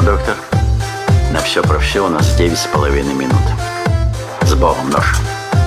доктор. На все про все у нас 9,5 минут. С Богом, нож.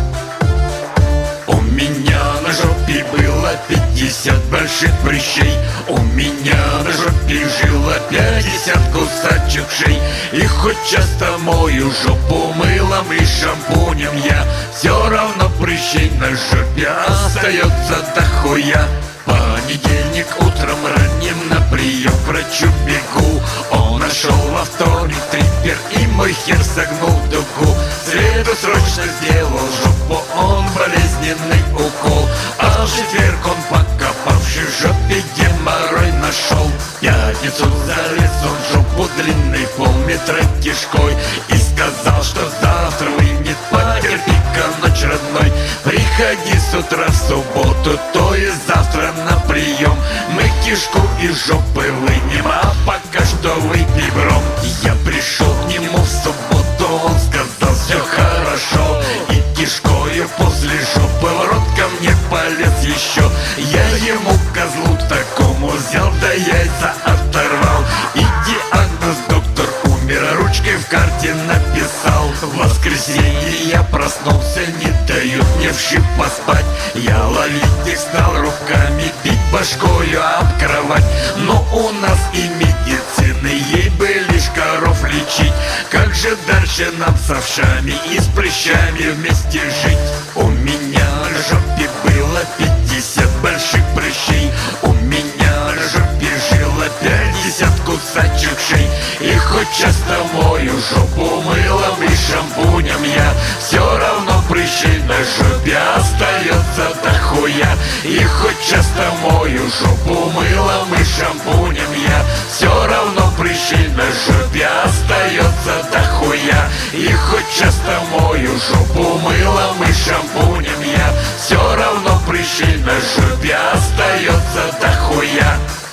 У меня на жопе было 50 больших прыщей. У меня на жопе жило 50 кусачих шей. И хоть часто мою жопу мылом и шампунем я, все равно прыщей на жопе остается дохуя. Понедельник утром ранним на прием к врачу бегу. Он нашел во вторник трипер и мой хер согнул в дугу. В среду срочно сделал жопу он болезненный укол. А в четверг он, покопавший в жопе, геморрой нашел. В пятницу залез он в жопу длинный полметра кишкой и сказал, что завтра вынет, потерпи-ка ночь, родной. Приходи с утра в субботу, то есть завтра на прием. Мы кишку из жопы вынем, а пока что выпей бром. Я пришел к нему в субботу, он сказал, все хорошо. И кишкою после жопы в рот ко мне полез еще. Я ему, козлу такому, взял да яйца оторвал. И диагноз доктор умер, ручкой в карте написал. В воскресенье я проснулся, не дают мне в щи поспать. Я ловить их стал руками, бить башкою об кровать. Но у нас и медицины, ей бы лишь коров лечить. Как же дальше нам с овшами и с прыщами вместе жить? У меня на жопе было 50 больших прыщей. У меня на жопе жило 50 кусачих шей. И хоть часто мою жопу мылом и шампунем я, все равно прыщей на жопе остается дохуя. И хоть часто мою жопу мылом и шампунем я, все равно прыщей на жопе остается дохуя. И хоть часто мою жопу мылом и шампунем я, все равно прыщей на жопе остается дохуя.